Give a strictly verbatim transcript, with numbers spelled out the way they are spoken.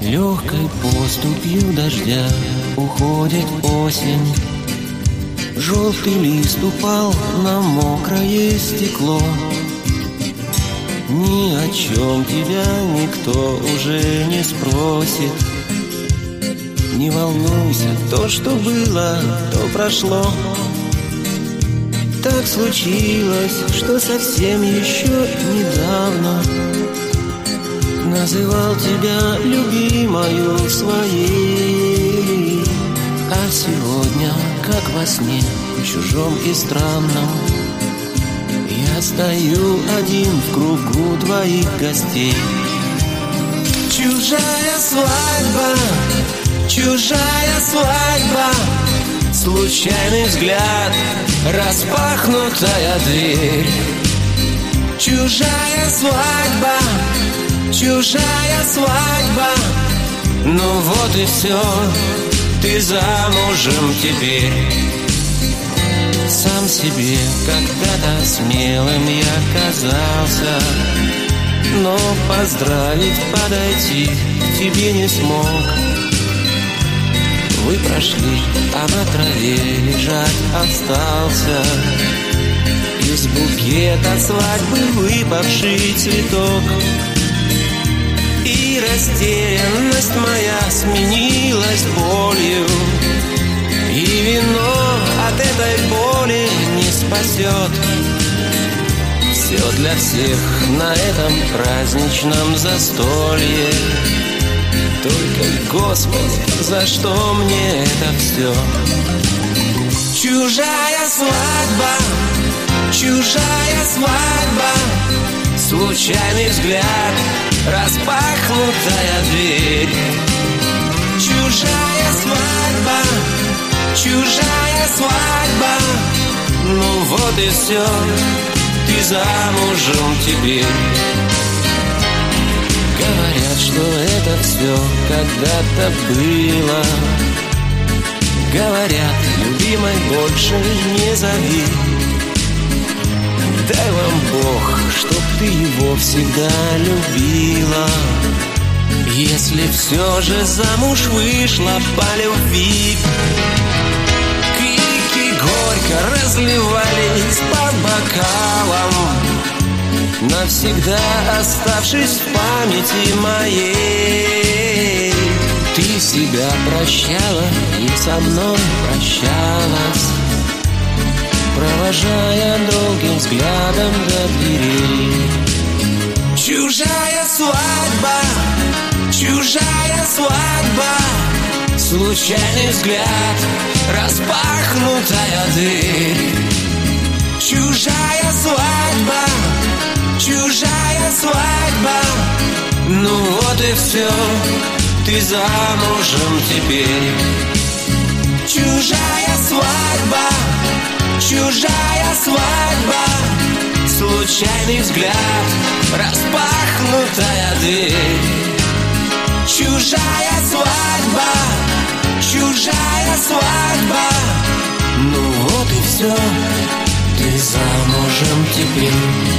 Легкой поступью дождя уходит осень. Желтый лист упал на мокрое стекло. Ни о чем тебя никто уже не спросит. Не волнуйся, то, что было, то прошло. Так случилось, что совсем еще недавно называл тебя любимою своей. А сегодня, как во сне, чужом и странном, я стою один в кругу твоих гостей. Чужая свадьба, чужая свадьба, случайный взгляд, распахнутая дверь. Чужая свадьба, чужая свадьба, ну вот и все, ты замужем теперь. Сам себе когда-то смелым я казался, но поздравить, подойти к тебе не смог. Вы прошли, а на траве лежать остался из букета свадьбы выпавший цветок. И растерянность моя сменилась болью, и вино от этой боли не спасет. Все для всех на этом праздничном застолье. Только, Господи, за что мне это все? Чужая свадьба, чужая свадьба, случайный взгляд, распахнутая дверь. Чужая свадьба, чужая свадьба, ну вот и все, ты замужем теперь. Говорят, что это все когда-то было. Говорят, любимой больше не зови. Дай вам Бог, чтоб ты его всегда любила. Если все же замуж вышла по любви. Крики горько разливались по бокалам, навсегда оставшись в памяти моей. Ты себя прощала и со мной прощалась, провожая долгим взглядом до дверей. Чужая свадьба, чужая свадьба, случайный взгляд, распахнутая дверь. Чужая свадьба, чужая свадьба, ну вот и все, ты замужем теперь. Чужая свадьба, чужая свадьба, случайный взгляд, распахнутая дверь. Чужая свадьба, чужая свадьба, ну вот и все, ты замужем теперь.